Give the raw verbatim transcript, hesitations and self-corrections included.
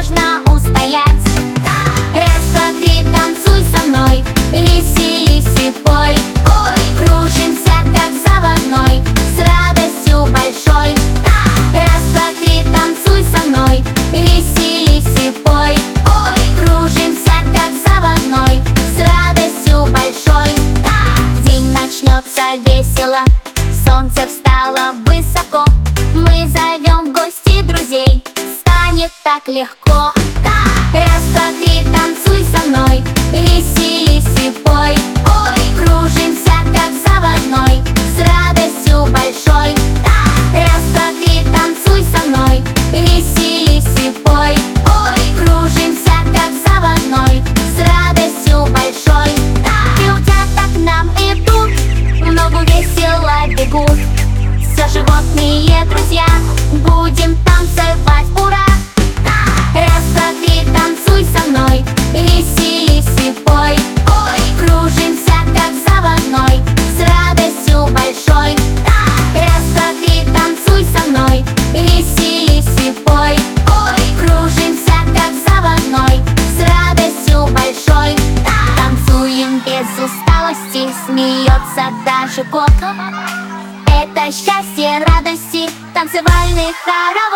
можно устоять. Раз, два, три, танцуй со мной, веселись и пой. Кружимся, как заводной, с радостью большой. Раз, два, три, танцуй со мной, веселись и пой. Кружимся, как заводной, с радостью большой. День начнется весело, солнце встало высоко. Мы зовем в гости друзей, станет так легко. Раз, два, три, танцуй со мной, веселись и пой. Кружимся, как заводной, с радостью большой. Раз, два, три, танцуй со мной, веселись и пой. Кружимся, как заводной, с радостью большой. Утята к нам идут, в ногу весело бегут. Все животные друзья, будем танцевать, ура! Раз, два, три, танцуй со мной, веселись и пой. Кружимся, как заводной, с радостью большой. Раз, два, три, танцуй со мной, веселись и пой. Кружимся, как заводной, с радостью большой. Танцуем без усталости, смеется даже кот. Это счастье, радости, танцевальный хоровод.